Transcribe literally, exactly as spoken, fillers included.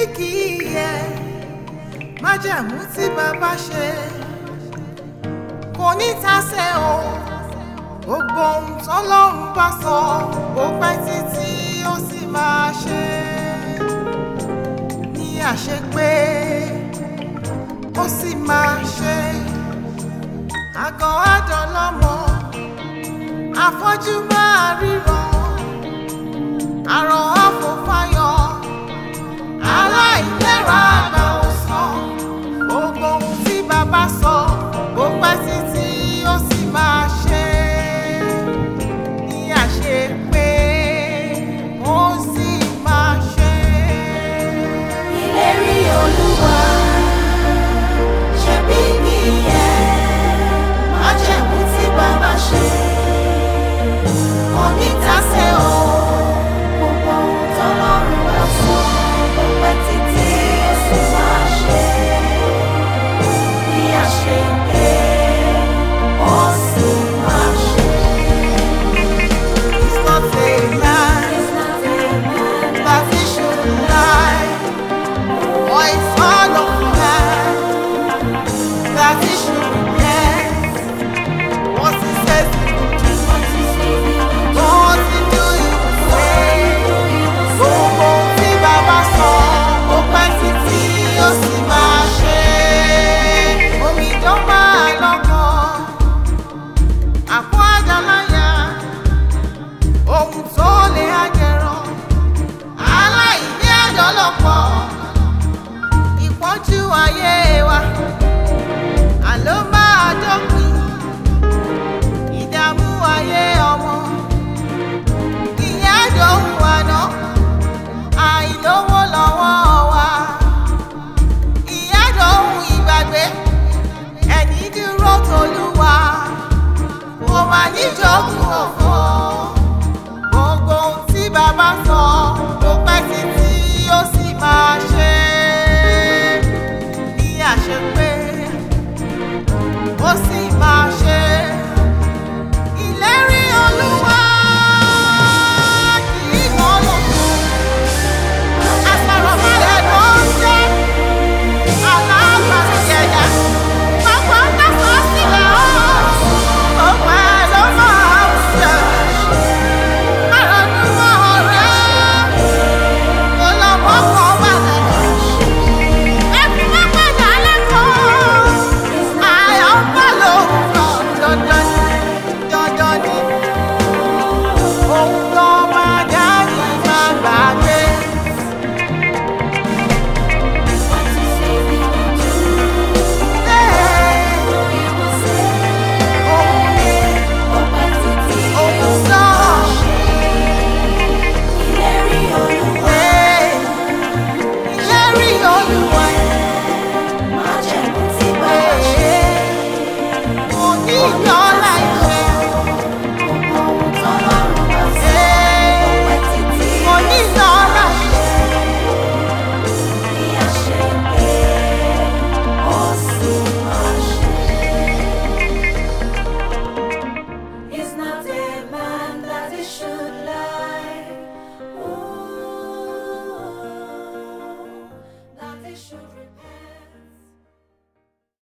kì í yẹ májẹ̀mú tí bàbá ṣe kò ní tàsé o gbogbo ohun tọ́lọ́run bá sọ ó pẹ́ títí ó sì máa ṣe ní àṣepé ó sì máa ṣe àgọ́ àdọ́lọ́mọ afọ́jú máa ríran àrọ̀ àfòfáyọ̀ aláìlera àgbà ọ̀sán gbogbo ohun tí bàbá sọ ó pẹ́ títí ó sì máa ṣe ní àṣepé ó sì máa ṣe. Ìlérí Olúwa ṣebí nìyẹn májẹ̀mú tí bàbá ṣe kò ní tàsé o gbogbo ohun tọ́lọ́run bá sọ ó pẹ́ títí ó sì máa ṣe ní àṣepé ó sì máa ṣe. It's not a lie It's not a man that he should lie, or it's all of that that he should repent. What he says he will do, what he says he will do. what he do he will say. Gbogbo tí bàbá sọ ó pẹ́ títí ó sì máa ṣe. Omi tó máa lọ́kàn, àpò àjàláyà, ohun tó lè àjẹrán, aláìní àjọlọ́pọ̀.